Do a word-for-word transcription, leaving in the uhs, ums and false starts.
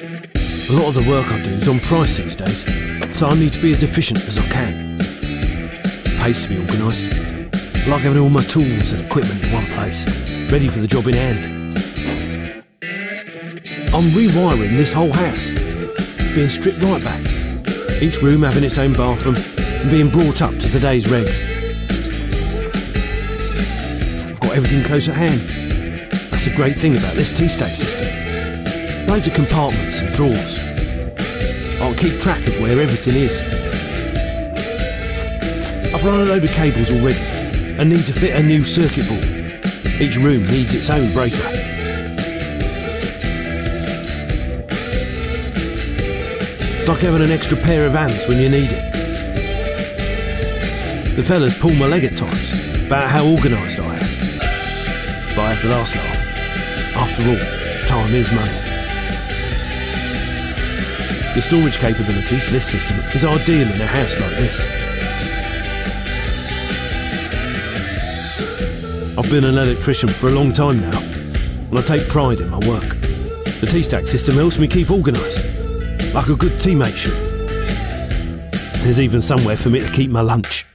A lot of the work I do is on price these days, so I need to be as efficient as I can. It pays to be organised. I like having all my tools and equipment in one place, ready for the job in hand. I'm rewiring this whole house, being stripped right back, each room having its own bathroom and being brought up to today's regs. I've got everything close at hand. That's the great thing about this T-stack system. Loads of compartments and drawers. I'll keep track of where everything is. I've run a load of cables already and need to fit a new circuit board. Each room needs its own breaker. It's like having an extra pair of hands when you need it. The fellas pull my leg at times about how organised I am. But I have the last laugh. After all, time is money. The storage capabilities of this system is ideal in a house like this. I've been an electrician for a long time now, and I take pride in my work. The T-stack system helps me keep organised, like a good teammate should. There's even somewhere for me to keep my lunch.